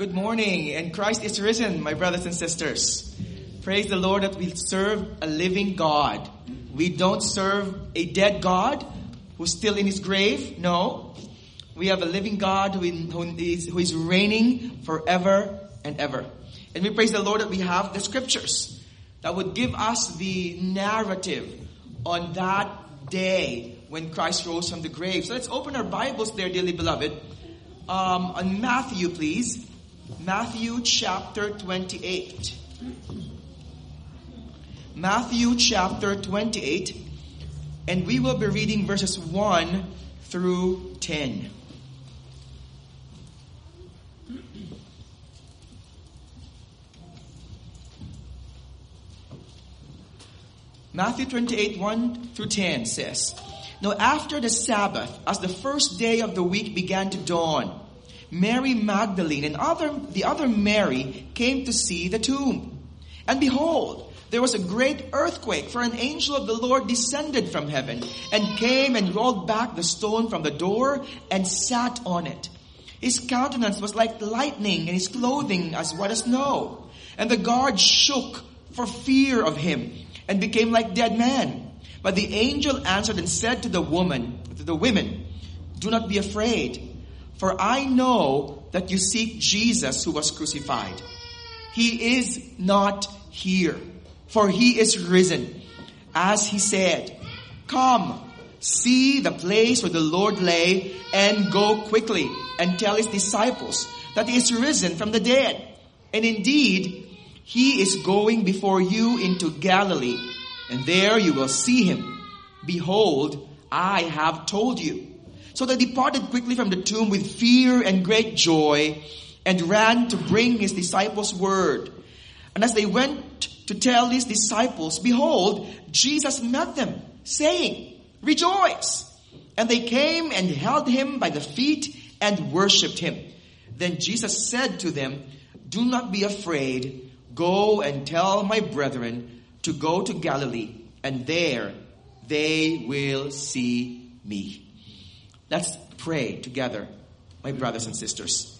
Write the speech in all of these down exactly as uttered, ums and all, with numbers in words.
Good morning, and Christ is risen, my brothers and sisters. Praise the Lord that we serve a living God. We don't serve a dead God who's still in his grave. No. We have a living God who is, who is reigning forever and ever. And we praise the Lord that we have the scriptures that would give us the narrative on that day when Christ rose from the grave. So let's open our Bibles there, dearly beloved. Um, on Matthew, please. Matthew chapter twenty-eight. Matthew chapter twenty-eight. And we will be reading verses one through ten. Matthew twenty-eight, one through ten says, Now after the Sabbath, as the first day of the week began to dawn, Mary Magdalene and other, the other Mary came to see the tomb. And behold, there was a great earthquake, for an angel of the Lord descended from heaven and came and rolled back the stone from the door and sat on it. His countenance was like lightning and his clothing as white as snow. And the guards shook for fear of him and became like dead men. But the angel answered and said to the woman, to the women, Do not be afraid, for I know that you seek Jesus who was crucified. He is not here, for he is risen, as he said. Come, see the place where the Lord lay, and go quickly and tell his disciples that he is risen from the dead. And indeed, he is going before you into Galilee, and there you will see him. Behold, I have told you. So they departed quickly from the tomb with fear and great joy, and ran to bring his disciples word. And as they went to tell his disciples, behold, Jesus met them, saying, Rejoice! And they came and held him by the feet and worshipped him. Then Jesus said to them, Do not be afraid. Go and tell my brethren to go to Galilee, and there they will see me. Let's pray together, my brothers and sisters.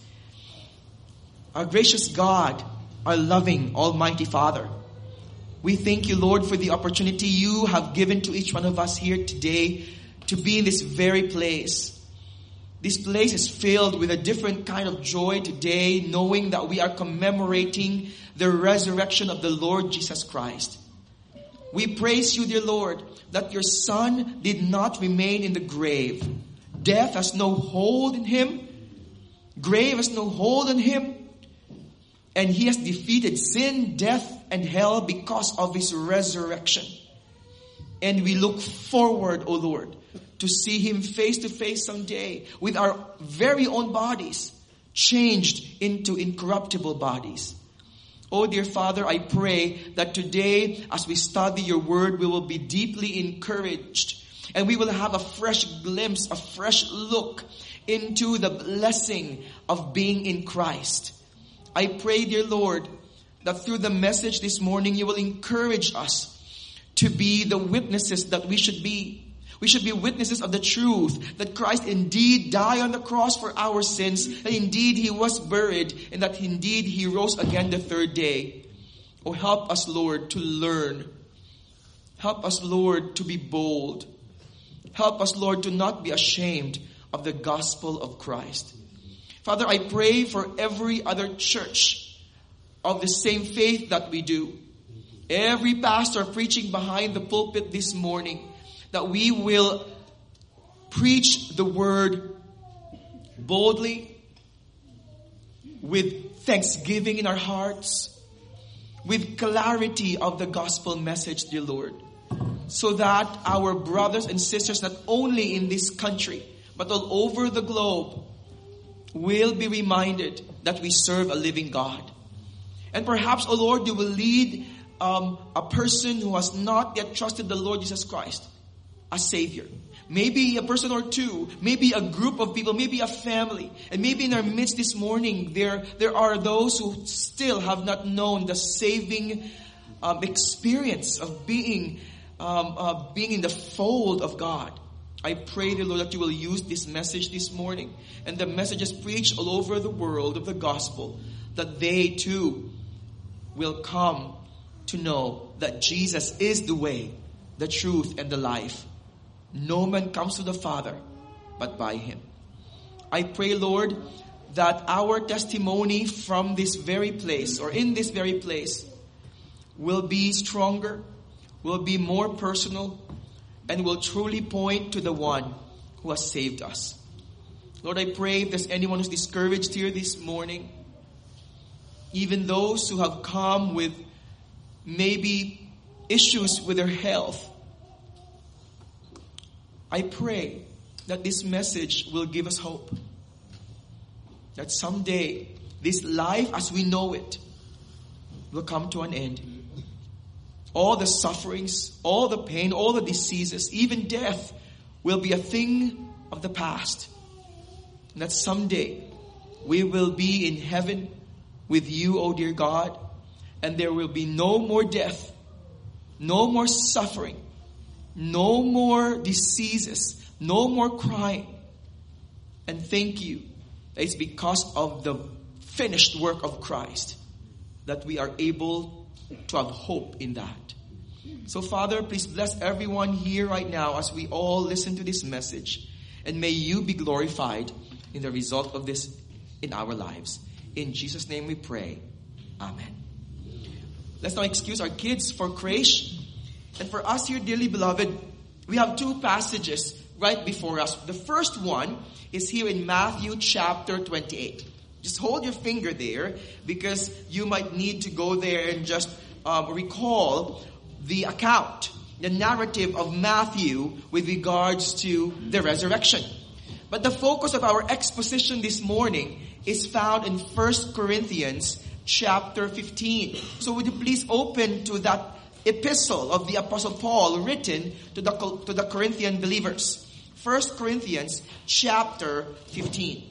Our gracious God, our loving, almighty Father, we thank you, Lord, for the opportunity you have given to each one of us here today to be in this very place. This place is filled with a different kind of joy today, knowing that we are commemorating the resurrection of the Lord Jesus Christ. We praise you, dear Lord, that your Son did not remain in the grave. Death has no hold in him. Grave has no hold on him. And he has defeated sin, death, and hell because of his resurrection. And we look forward, O Lord, to see him face to face someday with our very own bodies changed into incorruptible bodies. Oh, dear Father, I pray that today, as we study your word, we will be deeply encouraged. And we will have a fresh glimpse, a fresh look into the blessing of being in Christ. I pray, dear Lord, that through the message this morning, you will encourage us to be the witnesses that we should be. We should be witnesses of the truth that Christ indeed died on the cross for our sins, that indeed he was buried, and that indeed he rose again the third day. Oh, help us, Lord, to learn. Help us, Lord, to be bold. Help us, Lord, to not be ashamed of the gospel of Christ. Father, I pray for every other church of the same faith that we do. Every pastor preaching behind the pulpit this morning, that we will preach the word boldly, with thanksgiving in our hearts, with clarity of the gospel message, dear Lord, so that our brothers and sisters, not only in this country, but all over the globe, will be reminded that we serve a living God. And perhaps, O Lord, you will lead um, a person who has not yet trusted the Lord Jesus Christ as Savior. Maybe a person or two, maybe a group of people, maybe a family. And maybe in our midst this morning, there, there are those who still have not known the saving um, experience of being, um, uh, being in the fold of God. I pray, dear Lord, that you will use this message this morning and the messages preached all over the world of the gospel, that they too will come to know that Jesus is the way, the truth, and the life. No man comes to the Father but by him. I pray, Lord, that our testimony from this very place, or in this very place, will be stronger, will be more personal, and will truly point to the one who has saved us. Lord, I pray if there's anyone who's discouraged here this morning, even those who have come with maybe issues with their health, I pray that this message will give us hope. That someday, this life as we know it will come to an end. All the sufferings, all the pain, all the diseases, even death will be a thing of the past. And that someday we will be in heaven with you, O dear God, and there will be no more death, no more suffering, no more diseases, no more crying. And thank you that it's because of the finished work of Christ that we are able to have hope in that. So Father, please bless everyone here right now as we all listen to this message. And may you be glorified in the result of this in our lives. In Jesus' name we pray. Amen. Let's now excuse our kids for creche. And for us here, dearly beloved, we have two passages right before us. The first one is here in Matthew chapter twenty-eight. Just hold your finger there because you might need to go there and just um, recall the account, the narrative of Matthew with regards to the resurrection. But the focus of our exposition this morning is found in First Corinthians chapter fifteen. So would you please open to that epistle of the Apostle Paul written to the, to the Corinthian believers. First Corinthians chapter fifteen.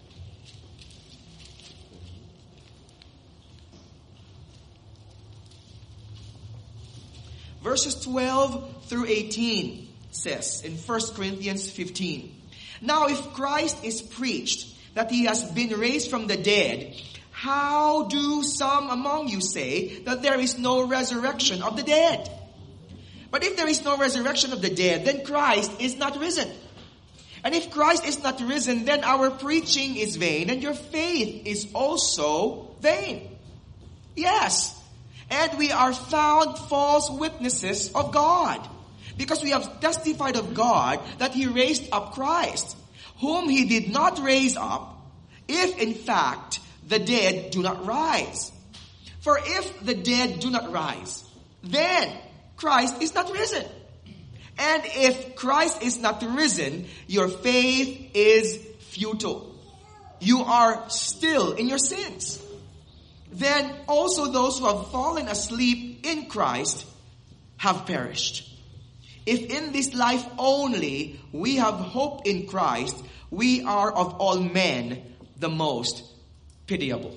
Verses twelve through eighteen says in First Corinthians fifteen. Now if Christ is preached that he has been raised from the dead, how do some among you say that there is no resurrection of the dead? But if there is no resurrection of the dead, then Christ is not risen. And if Christ is not risen, then our preaching is vain, and your faith is also vain. Yes. And we are found false witnesses of God, because we have testified of God that he raised up Christ, whom he did not raise up, if in fact the dead do not rise. For if the dead do not rise, then Christ is not risen. And if Christ is not risen, your faith is futile. You are still in your sins. Then also those who have fallen asleep in Christ have perished. If in this life only we have hope in Christ, we are of all men the most pitiable.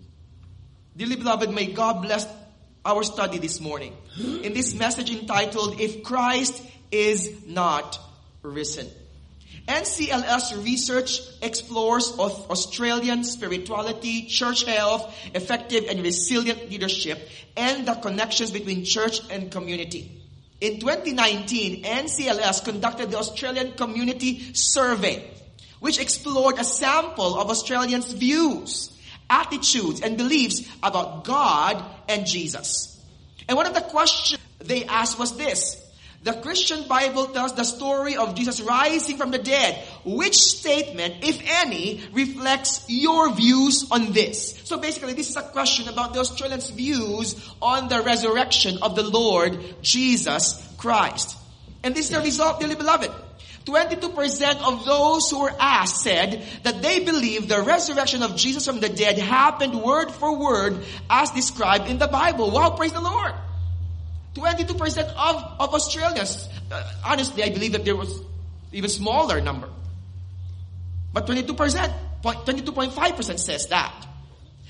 Dearly beloved, may God bless our study this morning in this message entitled, If Christ is Not Risen. N C L S research explores Australian spirituality, church health, effective and resilient leadership, and the connections between church and community. In twenty nineteen, N C L S conducted the Australian Community Survey, which explored a sample of Australians' views, attitudes, and beliefs about God and Jesus. And one of the questions they asked was this: the Christian Bible tells the story of Jesus rising from the dead. Which statement, if any, reflects your views on this? So basically, this is a question about the Australians' views on the resurrection of the Lord Jesus Christ. And this is the result, dearly beloved. twenty-two percent of those who were asked said that they believe the resurrection of Jesus from the dead happened word for word as described in the Bible. Wow, praise the Lord. twenty-two percent of, of Australians. Uh, honestly, I believe that there was even smaller number. But twenty-two percent, twenty-two point five percent says that.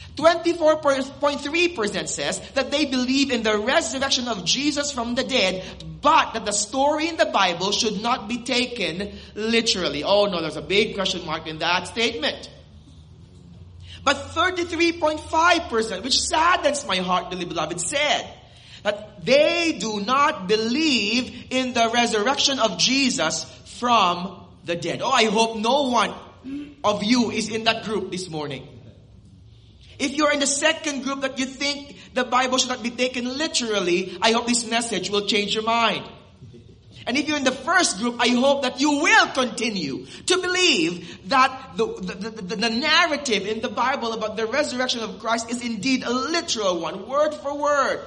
twenty-four point three percent says that they believe in the resurrection of Jesus from the dead, but that the story in the Bible should not be taken literally. Oh no, there's a big question mark in that statement. But thirty-three point five percent, which saddens my heart, dearly beloved, said that they do not believe in the resurrection of Jesus from the dead. Oh, I hope no one of you is in that group this morning. If you're in the second group that you think the Bible should not be taken literally, I hope this message will change your mind. And if you're in the first group, I hope that you will continue to believe that the, the, the, the narrative in the Bible about the resurrection of Christ is indeed a literal one, word for word.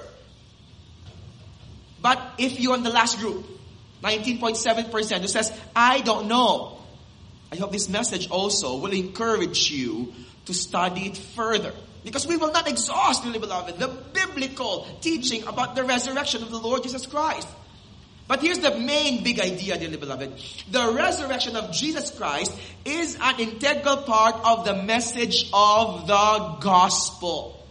But if you're in the last group, nineteen point seven percent, who says, I don't know, I hope this message also will encourage you to study it further. Because we will not exhaust, dearly beloved, the biblical teaching about the resurrection of the Lord Jesus Christ. But here's the main big idea, dearly beloved. The resurrection of Jesus Christ is an integral part of the message of the gospel,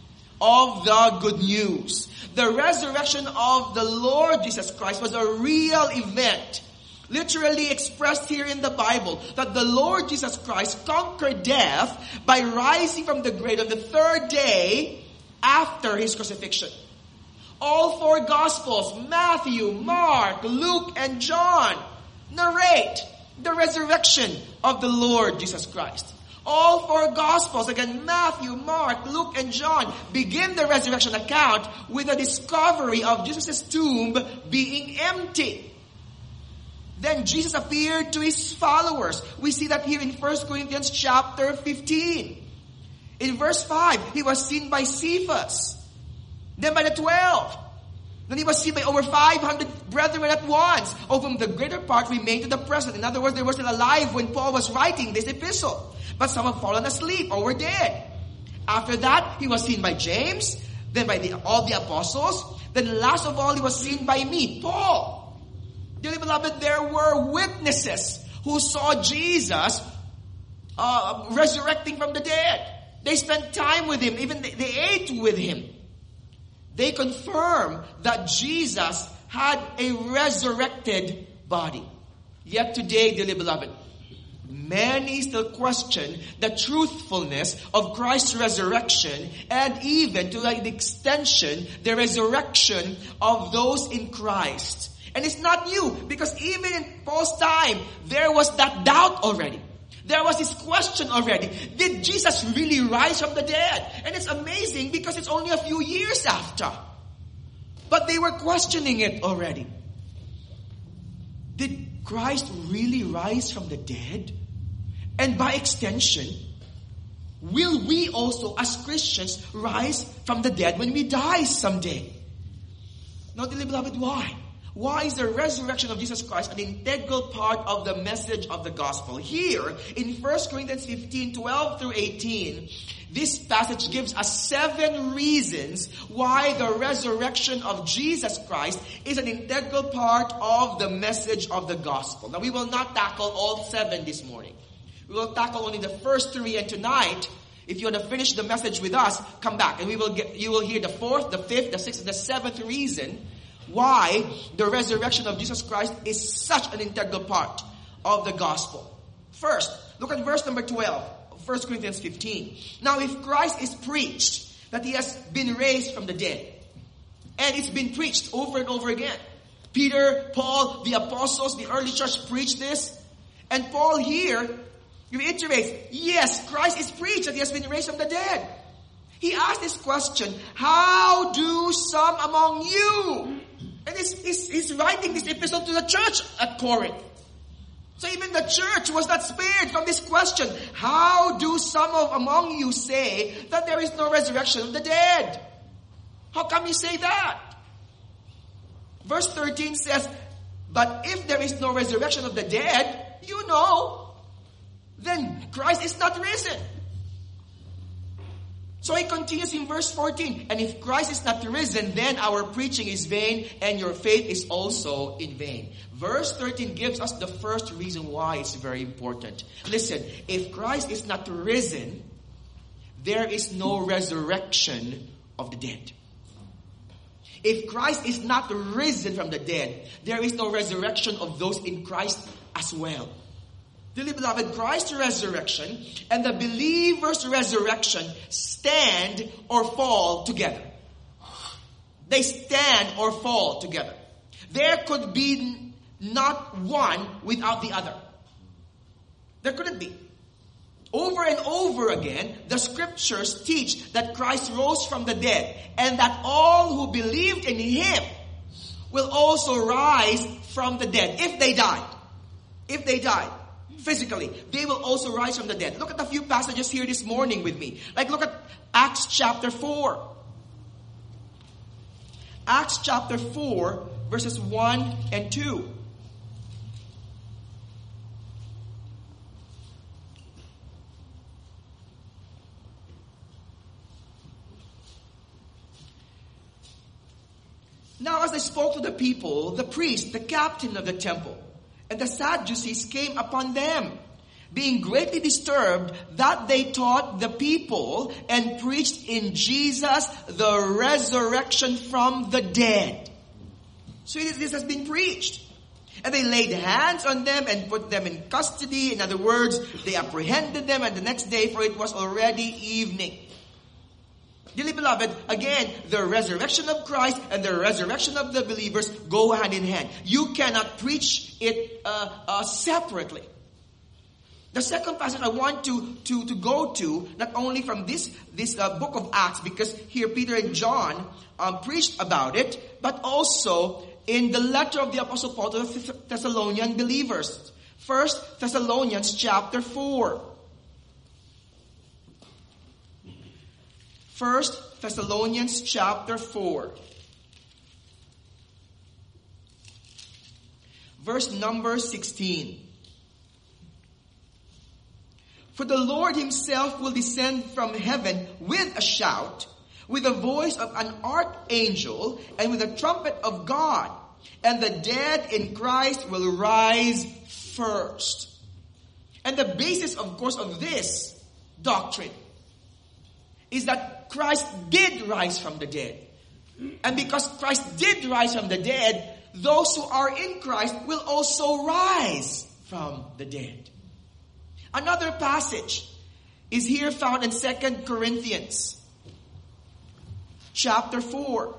of the good news. The resurrection of the Lord Jesus Christ was a real event, literally expressed here in the Bible, that the Lord Jesus Christ conquered death by rising from the grave on the third day after his crucifixion. All four Gospels, Matthew, Mark, Luke, and John, narrate the resurrection of the Lord Jesus Christ. All four Gospels, again, Matthew, Mark, Luke, and John, begin the resurrection account with the discovery of Jesus' tomb being empty. Then Jesus appeared to his followers. We see that here in First Corinthians chapter fifteen. In verse five, he was seen by Cephas. Then by the twelve. Then he was seen by over five hundred brethren at once, of whom the greater part remained to the present. In other words, they were still alive when Paul was writing this epistle. But some have fallen asleep or were dead. After that, he was seen by James, then by the, all the apostles. Then last of all, he was seen by me, Paul. Dearly beloved, there were witnesses who saw Jesus uh, resurrecting from the dead. They spent time with him. Even they, they ate with him. They confirm that Jesus had a resurrected body. Yet today, dearly beloved, many still question the truthfulness of Christ's resurrection, and even to the extension, the resurrection of those in Christ. And it's not new, because even in Paul's time, there was that doubt already. There was this question already. Did Jesus really rise from the dead? And it's amazing because it's only a few years after. But they were questioning it already. Did Christ really rise from the dead? And by extension, will we also as Christians rise from the dead when we die someday? Now, dearly beloved, why? Why is the resurrection of Jesus Christ an integral part of the message of the gospel? Here, in First Corinthians fifteen, twelve through eighteen, this passage gives us seven reasons why the resurrection of Jesus Christ is an integral part of the message of the gospel. Now, we will not tackle all seven this morning. We will tackle only the first three, and tonight, if you want to finish the message with us, come back and we will get, you will hear the fourth, the fifth, the sixth, and the seventh reason why the resurrection of Jesus Christ is such an integral part of the gospel. First, look at verse number twelve of First Corinthians fifteen. Now, if Christ is preached that he has been raised from the dead, and it's been preached over and over again. Peter, Paul, the apostles, the early church preached this. And Paul here reiterates, yes, Christ is preached that he has been raised from the dead. He asked this question, how do some among you? And he's, he's, he's writing this epistle to the church at Corinth. So even the church was not spared from this question. How do some of among you say that there is no resurrection of the dead? How come you say that? Verse thirteen says, but if there is no resurrection of the dead, you know, then Christ is not risen. So he continues in verse fourteen. And if Christ is not risen, then our preaching is vain and your faith is also in vain. Verse thirteen gives us the first reason why it's very important. Listen, if Christ is not risen, there is no resurrection of the dead. If Christ is not risen from the dead, there is no resurrection of those in Christ as well. Dearly beloved, Christ's resurrection and the believer's resurrection stand or fall together. They stand or fall together. There could be not one without the other. There couldn't be. Over and over again, the scriptures teach that Christ rose from the dead and that all who believed in Him will also rise from the dead. If they died. If they died physically, they will also rise from the dead. Look at a few passages here this morning with me. Like look at Acts chapter four. Acts chapter four, verses one and two. Now as they spoke to the people, the priest, the captain of the temple, and the Sadducees came upon them, being greatly disturbed that they taught the people and preached in Jesus the resurrection from the dead. So this has been preached. And they laid hands on them and put them in custody. In other words, they apprehended them, and the next day, for it was already evening. Dearly beloved, again, the resurrection of Christ and the resurrection of the believers go hand in hand. You cannot preach it uh, uh, separately. The second passage I want to, to, to go to, not only from this, this uh, book of Acts, because here Peter and John um, preached about it, but also in the letter of the Apostle Paul to the Thessalonian believers. First Thessalonians chapter four. First Thessalonians chapter four. Verse number sixteen. For the Lord Himself will descend from heaven with a shout, with the voice of an archangel, and with the trumpet of God. And the dead in Christ will rise first. And the basis, of course, of this doctrine is that Christ did rise from the dead. And because Christ did rise from the dead, those who are in Christ will also rise from the dead. Another passage is here found in Second Corinthians chapter four.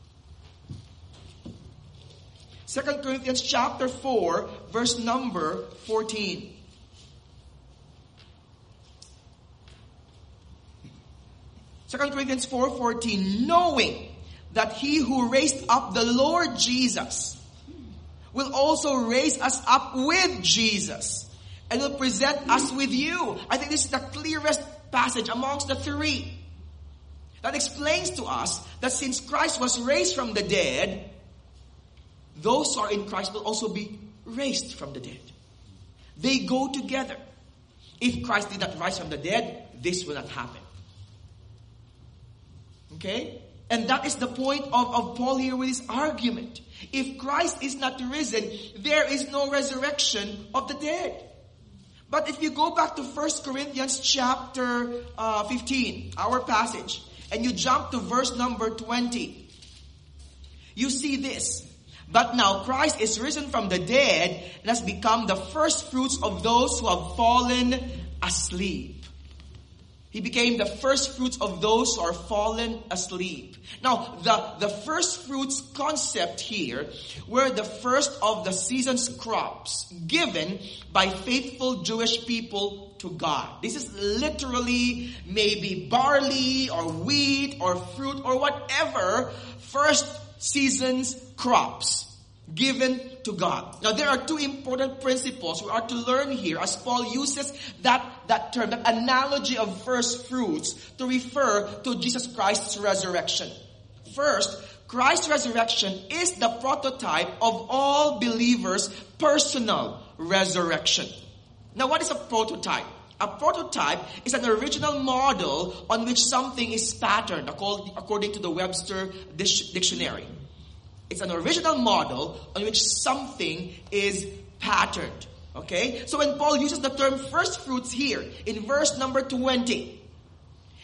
Second Corinthians chapter four, verse number fourteen. Second Corinthians four fourteen, knowing that He who raised up the Lord Jesus will also raise us up with Jesus and will present us with you. I think this is the clearest passage amongst the three that explains to us that since Christ was raised from the dead, those who are in Christ will also be raised from the dead. They go together. If Christ did not rise from the dead, this will not happen. Okay? And that is the point of, of Paul here with his argument. If Christ is not risen, there is no resurrection of the dead. But if you go back to First Corinthians chapter uh, fifteen, our passage, and you jump to verse number twenty, you see this. But now Christ is risen from the dead and has become the first fruits of those who have fallen asleep. He became the first fruits of those who are fallen asleep. Now, the, the first fruits concept here were the first of the season's crops given by faithful Jewish people to God. This is literally maybe barley or wheat or fruit or whatever first season's crops given to God. Now there are two important principles we are to learn here as Paul uses that, that term, that analogy of first fruits to refer to Jesus Christ's resurrection. First, Christ's resurrection is the prototype of all believers' personal resurrection. Now what is a prototype? A prototype is an original model on which something is patterned, according to the Webster Dictionary. It's an original model on which something is patterned. Okay? So when Paul uses the term first fruits here, in verse number twenty,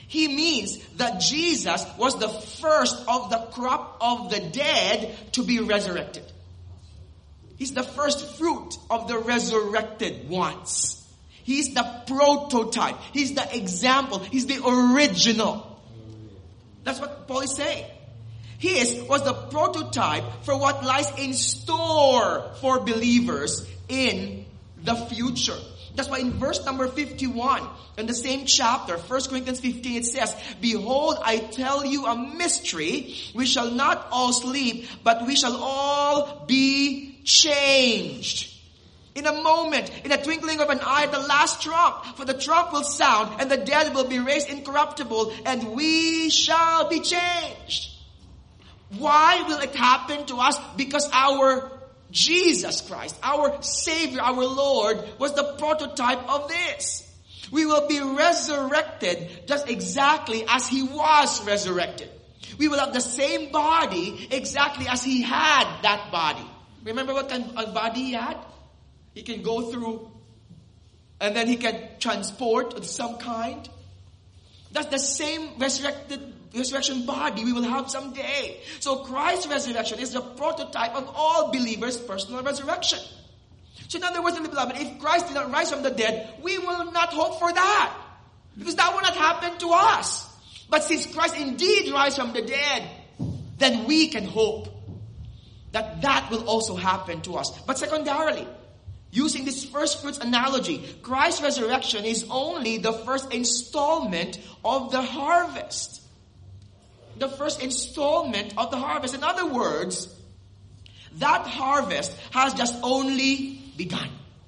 He means that Jesus was the first of the crop of the dead to be resurrected. He's the first fruit of the resurrected ones. He's the prototype. He's the example. He's the original. That's what Paul is saying. He is, was the prototype for what lies in store for believers in the future. That's why in verse number fifty-one, in the same chapter, First Corinthians fifteen, it says, "Behold, I tell you a mystery. We shall not all sleep, but we shall all be changed. In a moment, in a twinkling of an eye, the last trump. For the trump will sound, and the dead will be raised incorruptible, and we shall be changed." Why will it happen to us? Because our Jesus Christ, our Savior, our Lord, was the prototype of this. We will be resurrected just exactly as He was resurrected. We will have the same body exactly as He had that body. Remember what kind of body He had? He can go through and then He can transport of some kind. That's the same resurrected resurrection body we will have someday. So Christ's resurrection is the prototype of all believers' personal resurrection. So in other words, beloved, if Christ did not rise from the dead, we will not hope for that. Because that will not happen to us. But since Christ indeed rise from the dead, then we can hope that that will also happen to us. But secondarily, using this first fruits analogy, Christ's resurrection is only the first installment of the harvest. The first installment of the harvest. In other words, that harvest has just only begun.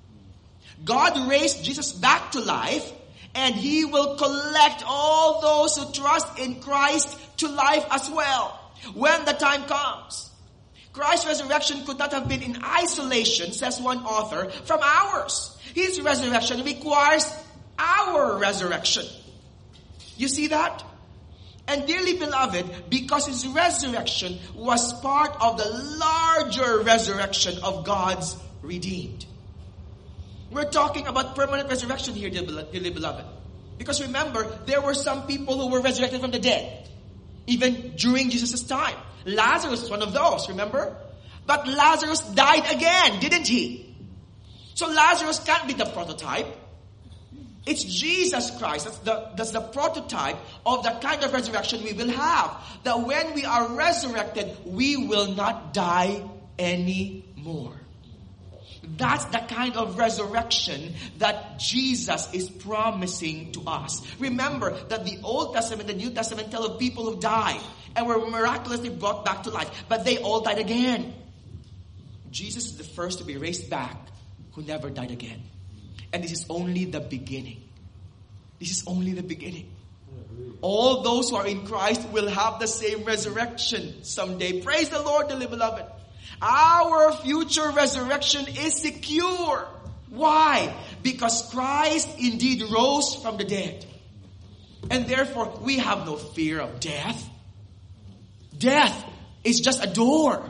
God raised Jesus back to life, and He will collect all those who trust in Christ to life as well, when the time comes. Christ's resurrection could not have been in isolation, says one author, from ours. His resurrection requires our resurrection. You see that? And dearly beloved, because His resurrection was part of the larger resurrection of God's redeemed. We're talking about permanent resurrection here, dearly beloved. Because remember, there were some people who were resurrected from the dead, even during Jesus' time. Lazarus was one of those, remember? But Lazarus died again, didn't he? So Lazarus can't be the prototype. It's Jesus Christ. That's the, that's the prototype of the kind of resurrection we will have. That when we are resurrected, we will not die anymore. That's the kind of resurrection that Jesus is promising to us. Remember that the Old Testament and the New Testament tell of people who died and were miraculously brought back to life. But they all died again. Jesus is the first to be raised back who never died again. And this is only the beginning. This is only the beginning. All those who are in Christ will have the same resurrection someday. Praise the Lord, dearly beloved. Our future resurrection is secure. Why? Because Christ indeed rose from the dead. And therefore, we have no fear of death. Death is just a door.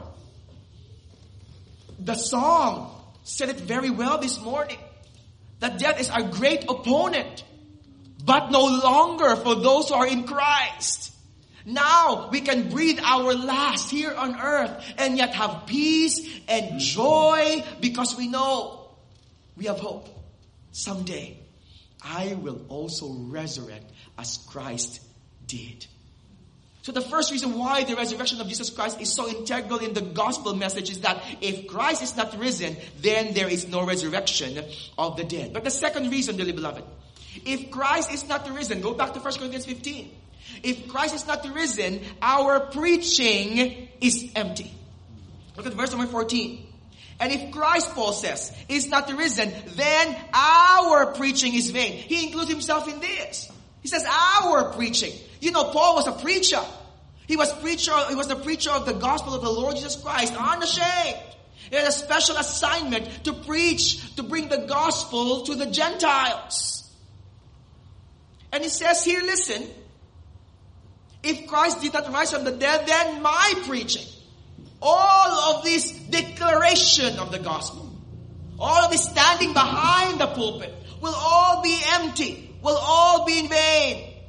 The song said it very well this morning. That death is our great opponent. But no longer for those who are in Christ. Now we can breathe our last here on earth and yet have peace and joy because we know we have hope. Someday I will also resurrect as Christ did. So the first reason why the resurrection of Jesus Christ is so integral in the gospel message is that if Christ is not risen, then there is no resurrection of the dead. But the second reason, dearly beloved, if Christ is not risen, go back to First Corinthians fifteen. If Christ is not risen, our preaching is empty. Look at verse number fourteen. And if Christ, Paul says, is not risen, then our preaching is vain. He includes himself in this. He says, our preaching. You know, Paul was a preacher. He was preacher. He was the preacher of the gospel of the Lord Jesus Christ, unashamed. He had a special assignment to preach, to bring the gospel to the Gentiles. And he says here, listen, if Christ did not rise from the dead, then my preaching, all of this declaration of the gospel, all of this standing behind the pulpit, will all be empty, will all be in vain.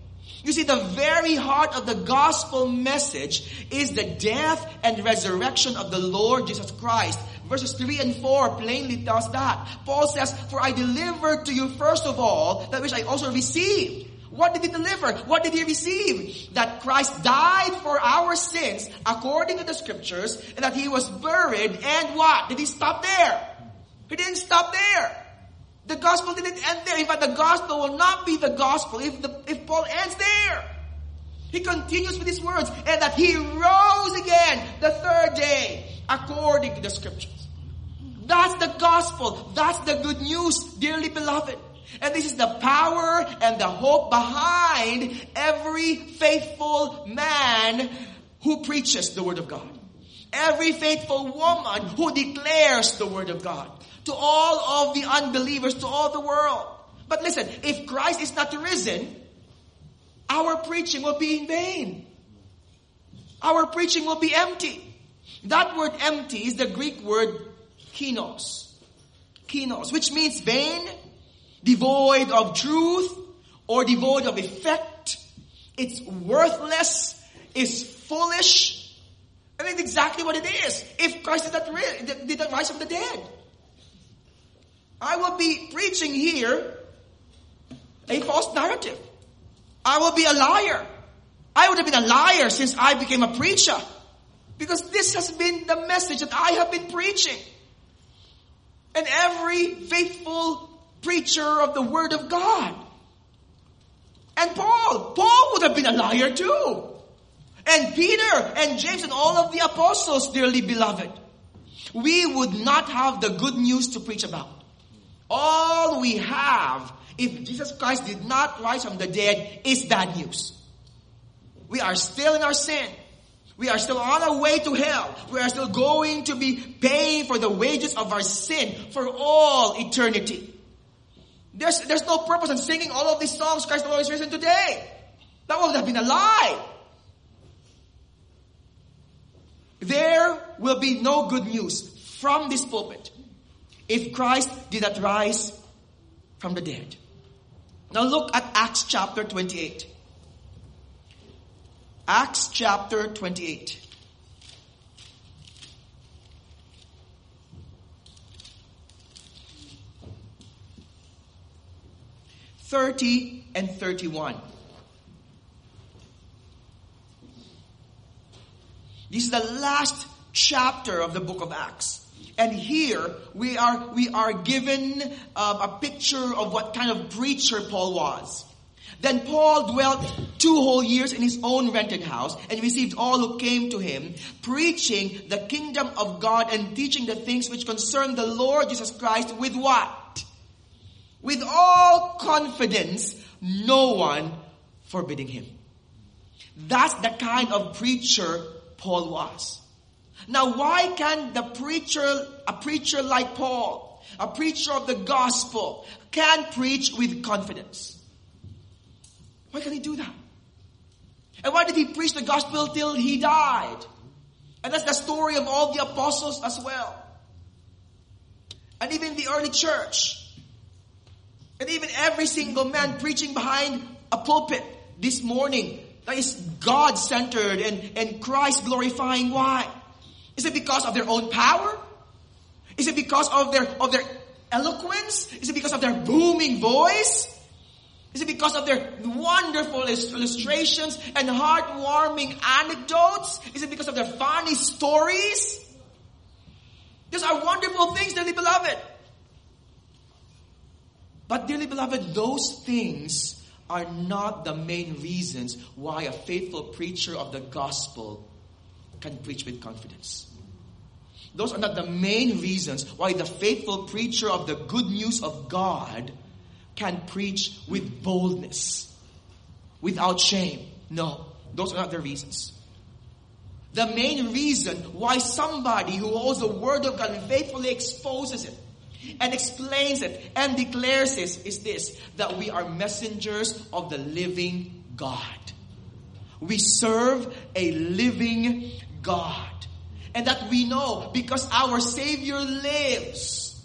You see, the very heart of the gospel message is the death and resurrection of the Lord Jesus Christ. Verses three and four plainly tells that. Paul says, "For I delivered to you first of all that which I also received." What did he deliver? What did he receive? That Christ died for our sins according to the scriptures, and that he was buried, and what? Did he stop there? He didn't stop there. The gospel didn't end there. In fact, the gospel will not be the gospel if, the, if Paul ends there. He continues with his words, and that he rose again the third day according to the scriptures. That's the gospel. That's the good news, dearly beloved. And this is the power and the hope behind every faithful man who preaches the word of God. Every faithful woman who declares the word of God. To all of the unbelievers, to all the world. But listen, if Christ is not risen, our preaching will be in vain. Our preaching will be empty. That word empty is the Greek word kinos. Kinos, which means vain, devoid of truth, or devoid of effect. It's worthless, it's foolish. And it's exactly what it is. If Christ did not, did not rise from the dead. I will be preaching here a false narrative. I will be a liar. I would have been a liar since I became a preacher. Because this has been the message that I have been preaching. And every faithful preacher of the Word of God. And Paul. Paul would have been a liar too. And Peter and James and all of the apostles, dearly beloved. We would not have the good news to preach about. All we have, if Jesus Christ did not rise from the dead, is bad news. We are still in our sin. We are still on our way to hell. We are still going to be paying for the wages of our sin for all eternity. There's, there's no purpose in singing all of these songs, Christ the Lord is risen today. That would have been a lie. There will be no good news from this pulpit if Christ did not rise from the dead. Now look at Acts chapter twenty-eight. Acts chapter twenty-eight. thirty and thirty-one. This is the last chapter of the book of Acts. And here we are we are given uh, a picture of what kind of preacher Paul was. Then Paul dwelt two whole years in his own rented house and received all who came to him, preaching the kingdom of God and teaching the things which concern the Lord Jesus Christ with what? With all confidence, no one forbidding him. That's the kind of preacher Paul was. Now, why can the preacher, a preacher like Paul, a preacher of the gospel, can preach with confidence? Why can he do that? And why did he preach the gospel till he died? And that's the story of all the apostles as well. And even the early church. And even every single man preaching behind a pulpit this morning that is God-centered and, and Christ-glorifying. Why? Is it because of their own power? Is it because of their of their eloquence? Is it because of their booming voice? Is it because of their wonderful illustrations and heartwarming anecdotes? Is it because of their funny stories? These are wonderful things, dearly beloved. But dearly beloved, those things are not the main reasons why a faithful preacher of the gospel can preach with confidence. Those are not the main reasons why the faithful preacher of the good news of God can preach with boldness, without shame. No, those are not the reasons. The main reason why somebody who holds the word of God and faithfully exposes it and explains it and declares this is this, that we are messengers of the living God. We serve a living God. And that we know because our Savior lives.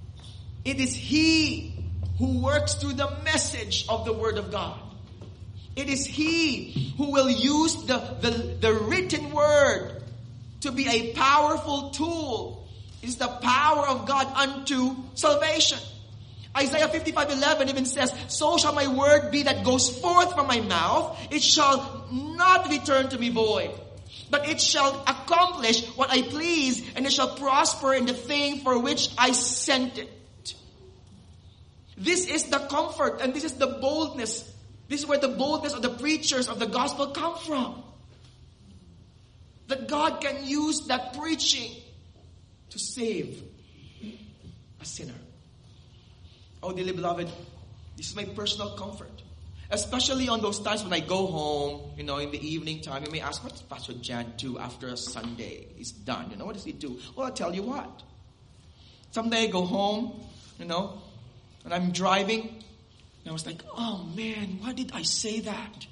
It is He who works through the message of the Word of God. It is He who will use the, the, the written word to be a powerful tool. It is the power of God unto salvation. Isaiah fifty-five eleven even says, so shall my word be that goes forth from my mouth. It shall not return to me void, but it shall accomplish what I please, and it shall prosper in the thing for which I sent it. This is the comfort, and this is the boldness. This is where the boldness of the preachers of the gospel come from. That God can use that preaching to save a sinner. Oh, dearly beloved, this is my personal comfort. Especially on those times when I go home, you know, in the evening time. You may ask, what does Pastor Jan do after a Sunday is done? You know, what does he do? Well, I'll tell you what. Someday I go home, you know, and I'm driving, and I was like, oh man, why did I say that?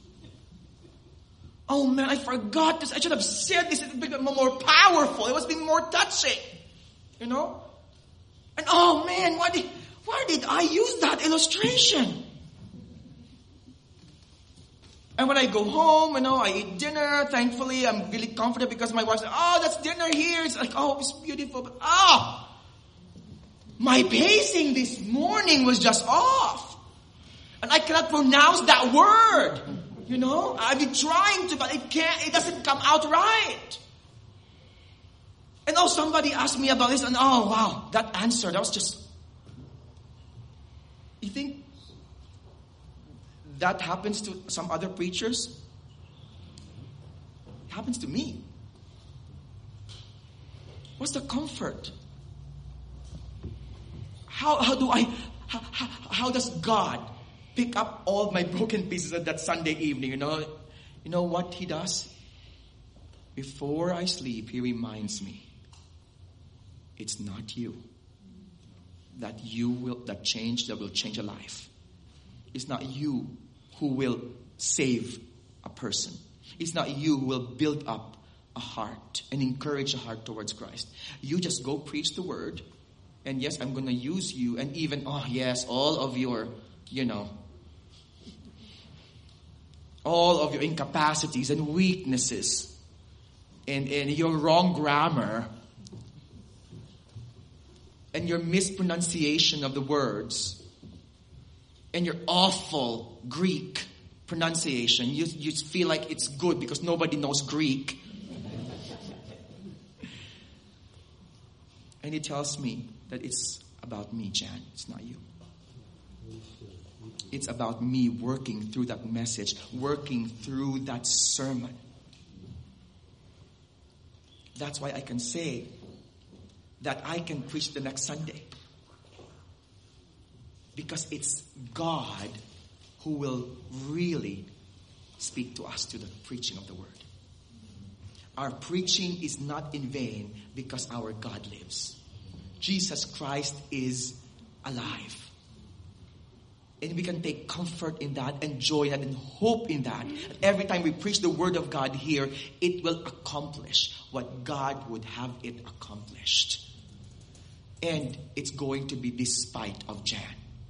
Oh man, I forgot this. I should have said this. It would be more powerful. It would be more touching. You know? And oh man, why did... Why did I use that illustration? And when I go home, you know, I eat dinner. Thankfully, I'm really confident because my wife said, oh, that's dinner here. It's like, oh, it's beautiful. But, oh, my pacing this morning was just off. And I cannot pronounce that word. You know, I've been trying to, but it can't, it doesn't come out right. And oh, somebody asked me about this, and oh, wow, that answer, that was just... You think that happens to some other preachers? It happens to me. What's the comfort? How how do I how, how, how does God pick up all my broken pieces on that Sunday evening? You know, you know what He does? Before I sleep, He reminds me, it's not you. That you will, that change, that will change a life. It's not you who will save a person. It's not you who will build up a heart and encourage a heart towards Christ. You just go preach the word. And yes, I'm going to use you. And even, oh yes, all of your, you know, all of your incapacities and weaknesses and, and your wrong grammar and your mispronunciation of the words, and your awful Greek pronunciation. You, you feel like it's good because nobody knows Greek. And He tells me that it's about me, Jan. It's not you. It's about me working through that message, working through that sermon. That's why I can say that I can preach the next Sunday. Because it's God who will really speak to us through the preaching of the word. Our preaching is not in vain because our God lives. Jesus Christ is alive. And we can take comfort in that and joy in that and hope in that. Every time we preach the word of God here, it will accomplish what God would have it accomplished. And it's going to be despite of Jan.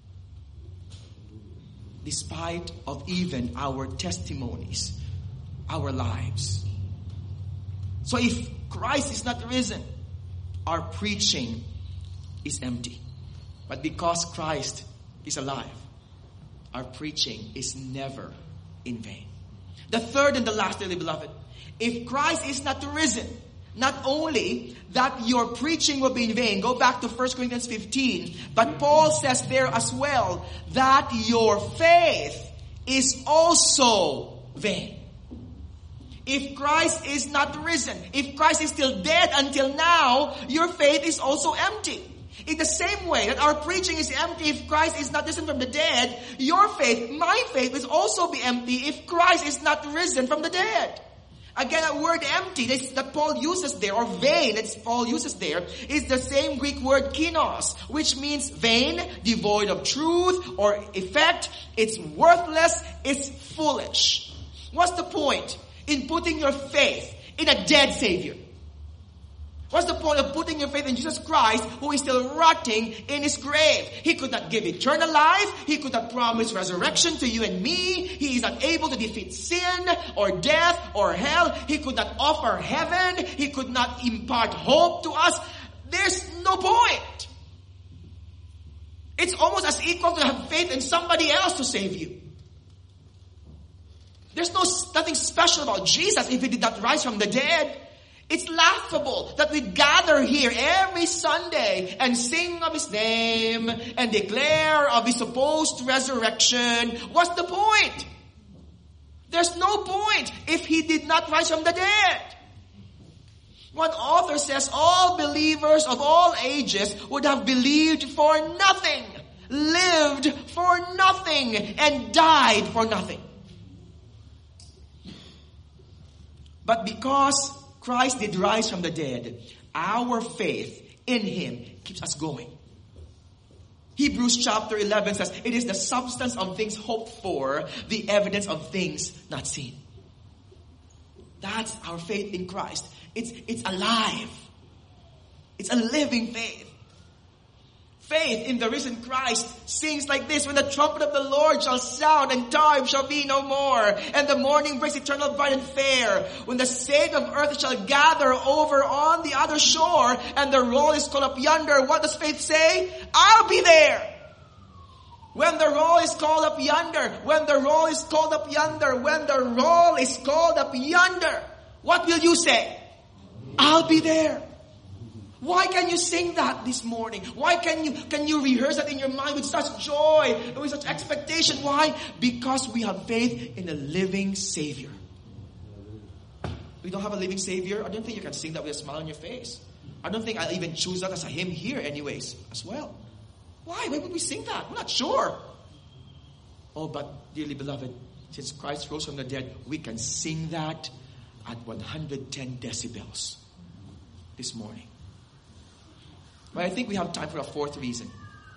Despite of even our testimonies, our lives. So if Christ is not risen, our preaching is empty. But because Christ is alive, our preaching is never in vain. The third and the last, dearly beloved, if Christ is not risen, not only that your preaching will be in vain, go back to First Corinthians fifteen, but Paul says there as well that your faith is also vain. If Christ is not risen, if Christ is still dead until now, your faith is also empty. In the same way that our preaching is empty if Christ is not risen from the dead, your faith, my faith, will also be empty if Christ is not risen from the dead. Again, that word empty that Paul uses there, or vain that Paul uses there, is the same Greek word kinos, which means vain, devoid of truth or effect. It's worthless, it's foolish. What's the point in putting your faith in a dead Savior? What's the point of putting your faith in Jesus Christ, who is still rotting in his grave? He could not give eternal life. He could not promise resurrection to you and me. He is not able to defeat sin or death or hell. He could not offer heaven. He could not impart hope to us. There's no point. It's almost as equal to have faith in somebody else to save you. There's no nothing special about Jesus if he did not rise from the dead. It's laughable that we gather here every Sunday and sing of his name and declare of his supposed resurrection. What's the point? There's no point if he did not rise from the dead. One author says all believers of all ages would have believed for nothing, lived for nothing, and died for nothing. But because Christ did rise from the dead, our faith in him keeps us going. Hebrews chapter eleven says, it is the substance of things hoped for, the evidence of things not seen. That's our faith in Christ. It's, it's alive. It's a living faith. Faith in the risen Christ sings like this: when the trumpet of the Lord shall sound and time shall be no more, and the morning breaks eternal bright and fair, when the saved of earth shall gather over on the other shore, and the roll is called up yonder, what does faith say? I'll be there. When the roll is called up yonder, when the roll is called up yonder, when the roll is called up yonder, what will you say? I'll be there. Why can you sing that this morning? Why can you can you rehearse that in your mind with such joy and with such expectation? Why? Because we have faith in a living Savior. We don't have a living Savior. I don't think you can sing that with a smile on your face. I don't think I'll even choose that as a hymn here anyways as well. Why? Why would we sing that? I'm not sure. Oh, but dearly beloved, since Christ rose from the dead, we can sing that at one hundred ten decibels this morning. But I think we have time for a fourth reason.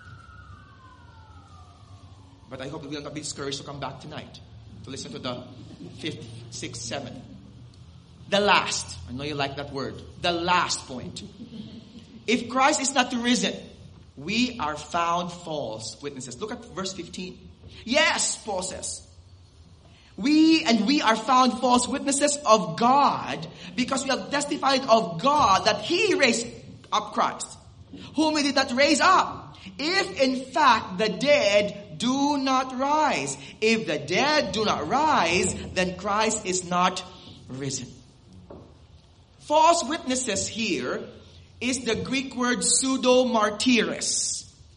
But I hope we will not be discouraged to come back tonight to listen to the fifth, sixth, seventh. The last. I know you like that word. The last point. If Christ is not risen, we are found false witnesses. Look at verse fifteen. Yes, Paul says. We and we are found false witnesses of God because we have testified of God that he raised up Christ, whom he did not raise up. If in fact the dead do not rise. If the dead do not rise, then Christ is not risen. False witnesses here is the Greek word pseudo-martyres.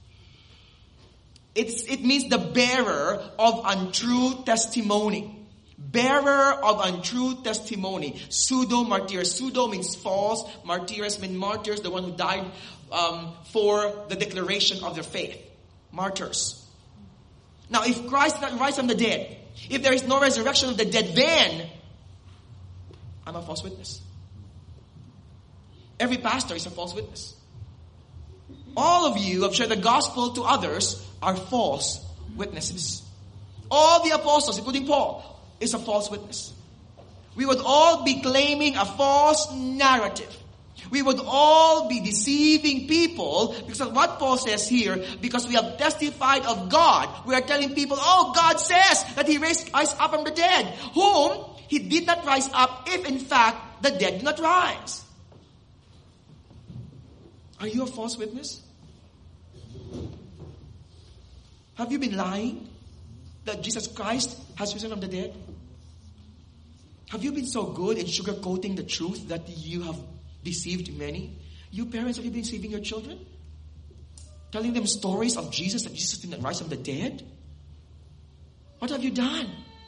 It's, it means the bearer of untrue testimony. Bearer of untrue testimony. Pseudo-martyrs. Pseudo means false. Martyrs mean martyrs, the one who died um, for the declaration of their faith. Martyrs. Now, if Christ did not rise from the dead, if there is no resurrection of the dead, then I'm a false witness. Every pastor is a false witness. All of you have shared the gospel to others are false witnesses. All the apostles, including Paul, is a false witness. We would all be claiming a false narrative. We would all be deceiving people because of what Paul says here, because we have testified of God. We are telling people, oh, God says that he raised Christ up from the dead, whom he did not rise up if in fact the dead did not rise. Are you a false witness? Have you been lying that Jesus Christ has risen from the dead? Have you been so good in sugarcoating the truth that you have deceived many? You parents, have you been deceiving your children? Telling them stories of Jesus, that Jesus didn't rise from the dead? What have you done?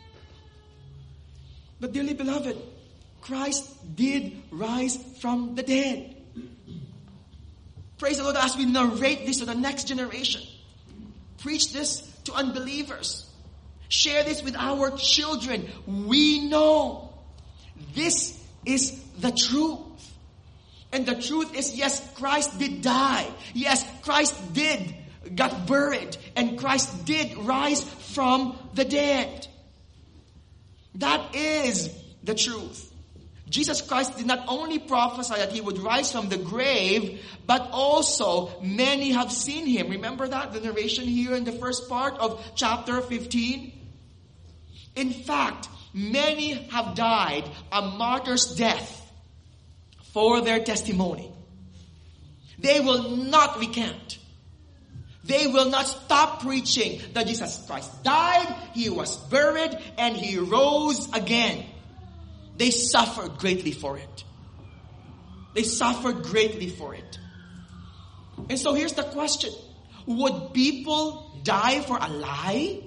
But dearly beloved, Christ did rise from the dead. Praise the Lord as we narrate this to the next generation. Preach this to unbelievers. Share this with our children. We know this is the truth. And the truth is, yes, Christ did die. Yes, Christ did got buried. And Christ did rise from the dead. That is the truth. Jesus Christ did not only prophesy that he would rise from the grave, but also many have seen him. Remember that? The narration here in the first part of chapter fifteen? In fact, many have died a martyr's death for their testimony. They will not recant. They will not stop preaching that Jesus Christ died, he was buried, and he rose again. They suffered greatly for it. They suffered greatly for it. And so here's the question. Would people die for a lie?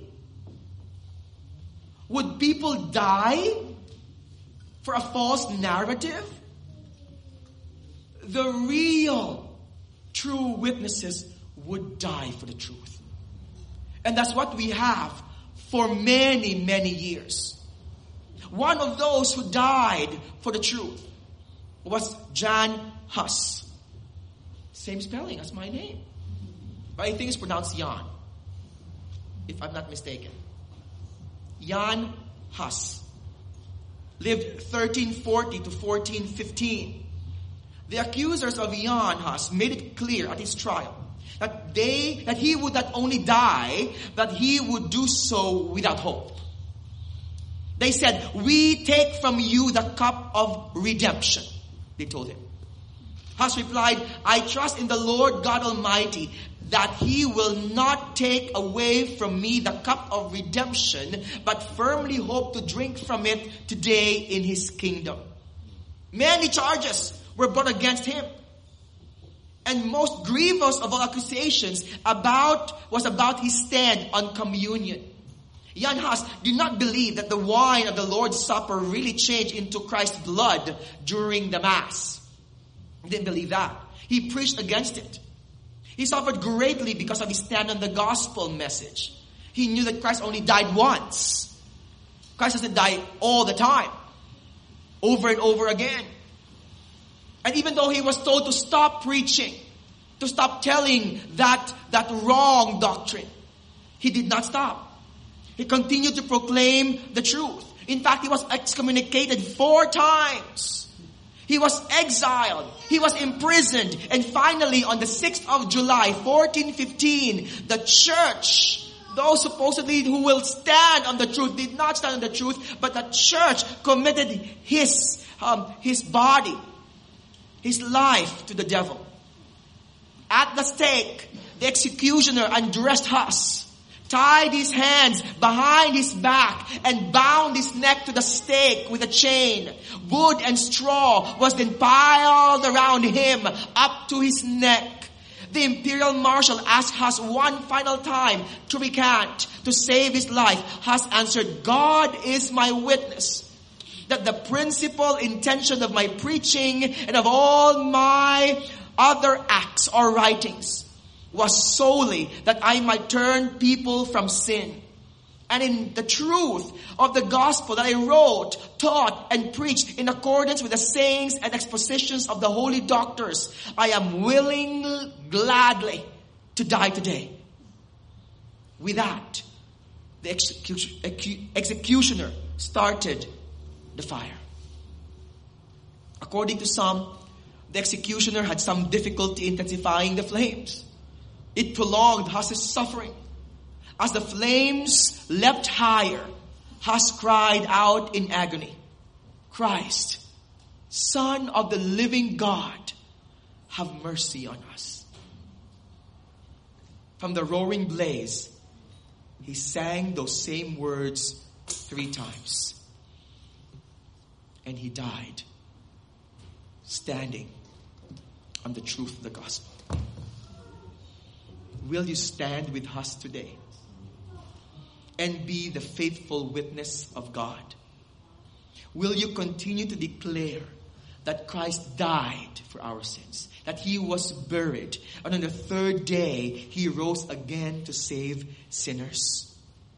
Would people die for a false narrative? The real, true witnesses would die for the truth. And that's what we have for many, many years. One of those who died for the truth was Jan Hus. Same spelling as my name. But I think it's pronounced Jan, if I'm not mistaken. Jan Hus lived thirteen forty to fourteen fifteen. The accusers of Jan Hus made it clear at his trial that they that he would not only die, but he would do so without hope. They said, "We take from you the cup of redemption," they told him. Hus replied, "I trust in the Lord God Almighty that he will not take away from me the cup of redemption, but firmly hope to drink from it today in his kingdom." Many charges were brought against him. And most grievous of all accusations about was about his stand on communion. Jan Hus did not believe that the wine of the Lord's Supper really changed into Christ's blood during the Mass. He didn't believe that. He preached against it. He suffered greatly because of his stand on the gospel message. He knew that Christ only died once. Christ doesn't die all the time, over and over again. And even though he was told to stop preaching, to stop telling that, that wrong doctrine, he did not stop. He continued to proclaim the truth. In fact, he was excommunicated four times. He was exiled. He was imprisoned. And finally, on the sixth of July, fourteen fifteen, the church, those supposedly who will stand on the truth, did not stand on the truth, but the church committed his, um, his body, his life to the devil. At the stake, the executioner undressed Hus, tied his hands behind his back, and bound his neck to the stake with a chain. Wood and straw was then piled around him up to his neck. The imperial marshal asked Hus one final time to recant, to save his life. Hus answered, "God is my witness that the principal intention of my preaching and of all my other acts or writings was solely that I might turn people from sin. And in the truth of the gospel that I wrote, taught, and preached in accordance with the sayings and expositions of the holy doctors, I am willing gladly to die today." With that, the execu- executioner started the fire. According to some, the executioner had some difficulty intensifying the flames. It prolonged Hus's suffering. As the flames leapt higher, Hus cried out in agony, "Christ, Son of the living God, have mercy on us." From the roaring blaze, he sang those same words three times. And he died, standing on the truth of the gospel. Will you stand with us today and be the faithful witness of God? Will you continue to declare that Christ died for our sins, that he was buried, and on the third day he rose again to save sinners?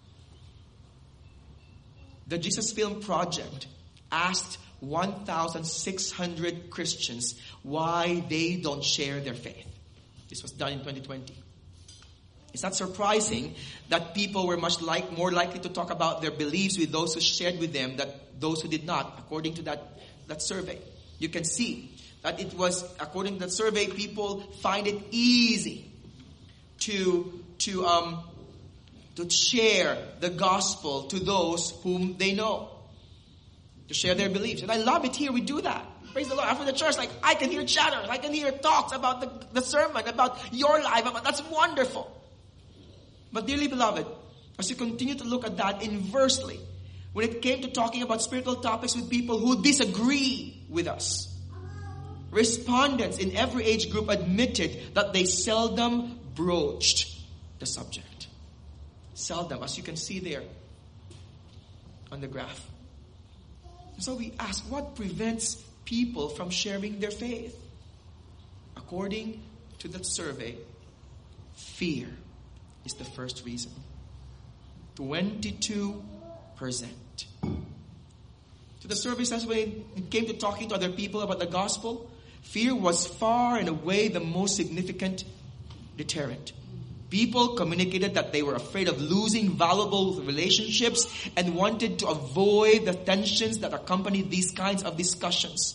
The Jesus Film Project asked one thousand six hundred Christians why they don't share their faith. This was done in twenty twenty. It's not surprising that people were much like more likely to talk about their beliefs with those who shared with them than those who did not, according to that that survey, you can see that it was, according to the survey, people find it easy to to um to share the gospel to those whom they know, to share their beliefs. And I love it here. We do that. Praise the Lord. After the church, like, I can hear chatter. I can hear talks about the, the sermon, about your life. About, that's wonderful. But dearly beloved, as you continue to look at that inversely, when it came to talking about spiritual topics with people who disagree with us, respondents in every age group admitted that they seldom broached the subject. Seldom, as you can see there on the graph. So we ask, what prevents people from sharing their faith? According to that survey, fear is the first reason. twenty-two percent. So the survey says when it came to talking to other people about the gospel, fear was far and away the most significant deterrent. People communicated that they were afraid of losing valuable relationships and wanted to avoid the tensions that accompany these kinds of discussions.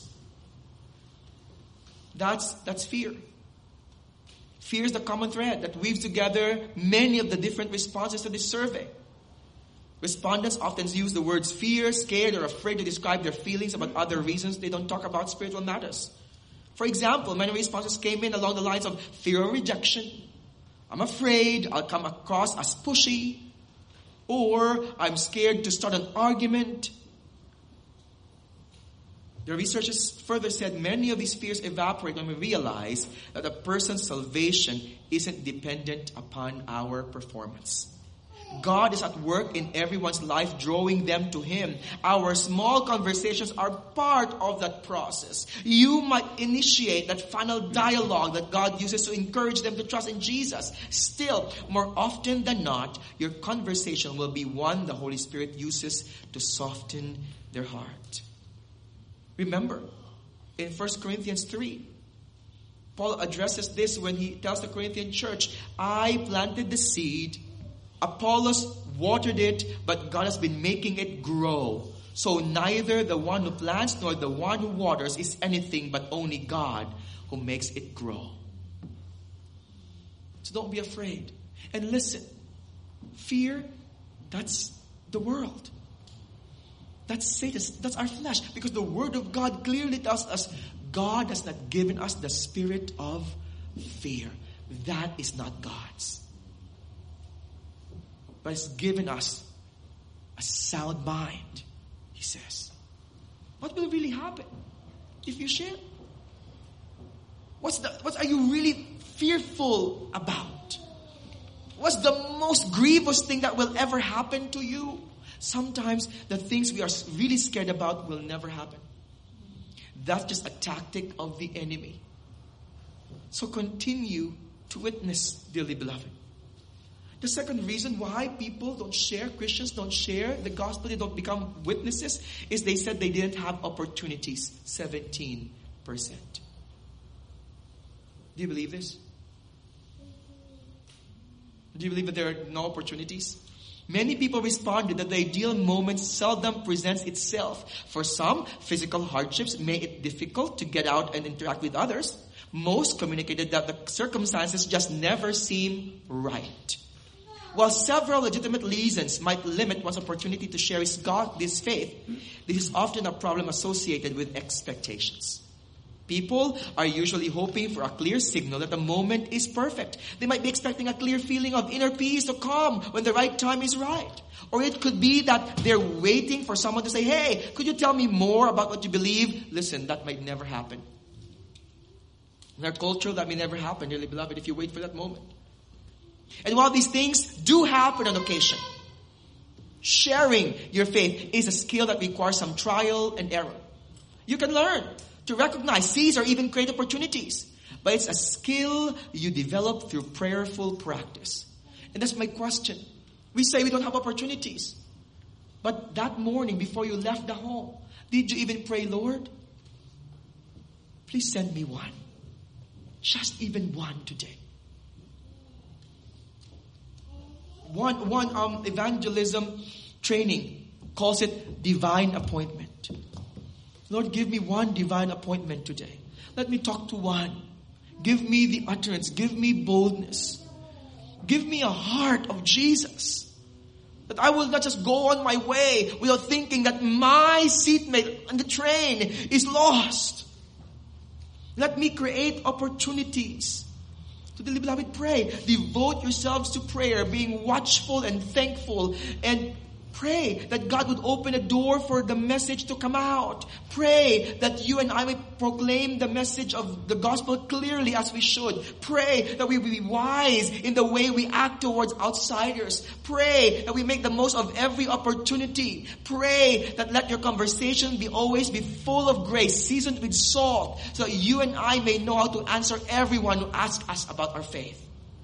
That's, that's fear. Fear is the common thread that weaves together many of the different responses to this survey. Respondents often use the words fear, scared, or afraid to describe their feelings about other reasons they don't talk about spiritual matters. For example, many responses came in along the lines of fear of rejection. I'm afraid I'll come across as pushy. Or I'm scared to start an argument. The researchers further said many of these fears evaporate when we realize that a person's salvation isn't dependent upon our performance. God is at work in everyone's life, drawing them to Him. Our small conversations are part of that process. You might initiate that final dialogue that God uses to encourage them to trust in Jesus. Still, more often than not, your conversation will be one the Holy Spirit uses to soften their heart. Remember, in First Corinthians three, Paul addresses this when he tells the Corinthian church, I planted the seed, Apollos watered it, but God has been making it grow. So neither the one who plants nor the one who waters is anything, but only God who makes it grow. So don't be afraid. And listen, fear, that's the world. That's Satan. That's our flesh. Because the Word of God clearly tells us God has not given us the spirit of fear. That is not God's. But it's given us a sound mind, he says. What will really happen if you share? What's the, what are you really fearful about? What's the most grievous thing that will ever happen to you? Sometimes the things we are really scared about will never happen. That's just a tactic of the enemy. So continue to witness, dearly beloved. The second reason why people don't share, Christians don't share the gospel, they don't become witnesses, is they said they didn't have opportunities. seventeen percent. Do you believe this? Do you believe that there are no opportunities? Many people responded that the ideal moment seldom presents itself. For some, physical hardships make it difficult to get out and interact with others. Most communicated that the circumstances just never seem right. While several legitimate reasons might limit one's opportunity to share his God, this faith, this is often a problem associated with expectations. People are usually hoping for a clear signal that the moment is perfect. They might be expecting a clear feeling of inner peace to come when the right time is right. Or it could be that they're waiting for someone to say, hey, could you tell me more about what you believe? Listen, that might never happen. In our culture, that may never happen, dearly beloved, if you wait for that moment. And while these things do happen on occasion, sharing your faith is a skill that requires some trial and error. You can learn to recognize, seize, or even create opportunities. But it's a skill you develop through prayerful practice. And that's my question. We say we don't have opportunities. But that morning before you left the home, did you even pray, Lord, please send me one. Just even one today. One, one um, evangelism training calls it divine appointment. Lord, give me one divine appointment today. Let me talk to one. Give me the utterance. Give me boldness. Give me a heart of Jesus. That I will not just go on my way without thinking that my seatmate on the train is lost. Let me create opportunities. So, dearly beloved, pray. Devote yourselves to prayer, being watchful and thankful, and pray that God would open a door for the message to come out. Pray that you and I may proclaim the message of the gospel clearly as we should. Pray that we will be wise in the way we act towards outsiders. Pray that we make the most of every opportunity. Pray that let your conversation be always be full of grace, seasoned with salt, so that you and I may know how to answer everyone who asks us about our faith.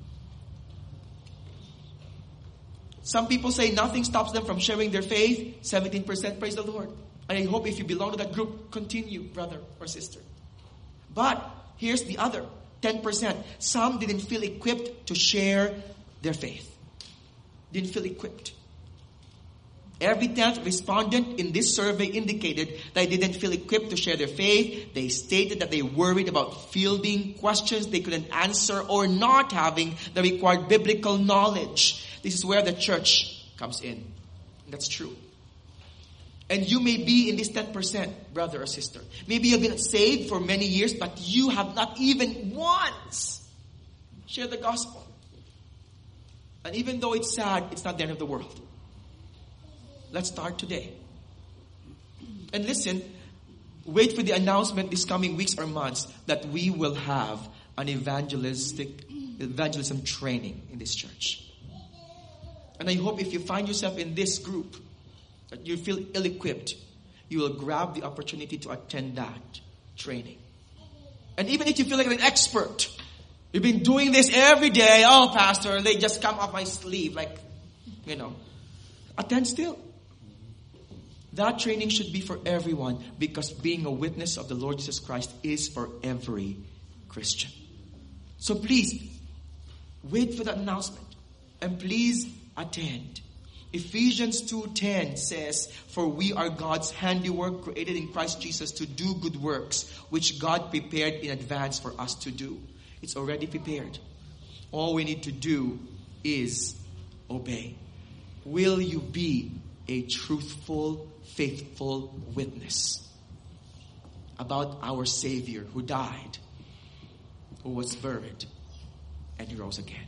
Some people say nothing stops them from sharing their faith. seventeen percent, praise the Lord. And I hope if you belong to that group, continue, brother or sister. But here's the other, ten percent. Some didn't feel equipped to share their faith. Didn't feel equipped. Every tenth respondent in this survey indicated they didn't feel equipped to share their faith. They stated that they worried about fielding questions they couldn't answer or not having the required biblical knowledge. This is where the church comes in. That's true. And you may be in this ten percent, brother or sister. Maybe you've been saved for many years, but you have not even once shared the gospel. And even though it's sad, it's not the end of the world. Let's start today. And listen, wait for the announcement this coming weeks or months that we will have an evangelistic evangelism training in this church. And I hope if you find yourself in this group, that you feel ill-equipped, you will grab the opportunity to attend that training. And even if you feel like an expert, you've been doing this every day, oh, pastor, they just come off my sleeve, like, you know, attend still. That training should be for everyone, because being a witness of the Lord Jesus Christ is for every Christian. So please, wait for that announcement. And please attend. Ephesians two ten says, "For we are God's handiwork, created in Christ Jesus to do good works, which God prepared in advance for us to do." It's already prepared. All we need to do is obey. Will you be a truthful, faithful witness about our Savior who died, who was buried, and He rose again?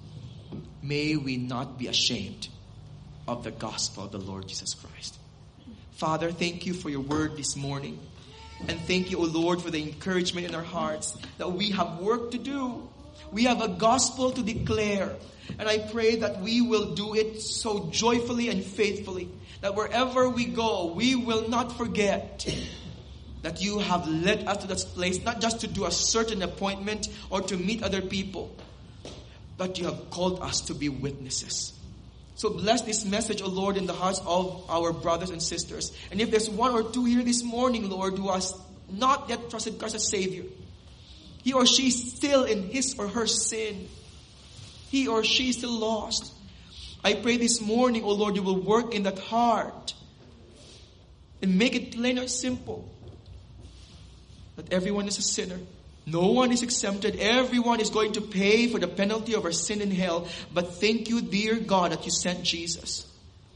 May we not be ashamed of the gospel of the Lord Jesus Christ. Father, thank you for your word this morning. And thank you, O Lord, for the encouragement in our hearts that we have work to do. We have a gospel to declare. And I pray that we will do it so joyfully and faithfully, that wherever we go, we will not forget that you have led us to this place, not just to do a certain appointment or to meet other people, but you have called us to be witnesses. So bless this message, O Lord, in the hearts of our brothers and sisters. And if there's one or two here this morning, Lord, who has not yet trusted Christ as Savior, he or she is still in his or her sin. He or she is still lost. I pray this morning, O Lord, you will work in that heart and make it plain or simple that everyone is a sinner. No one is exempted. Everyone is going to pay for the penalty of our sin in hell. But thank you, dear God, that you sent Jesus,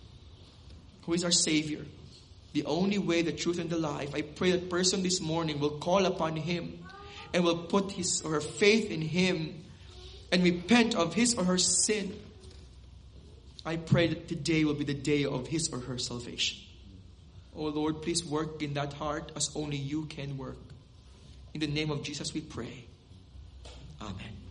who is our Savior, the only way, the truth, and the life. I pray that person this morning will call upon Him and will put his or her faith in Him and repent of his or her sin. I pray that today will be the day of his or her salvation. Oh Lord, please work in that heart as only you can work. In the name of Jesus we pray. Amen.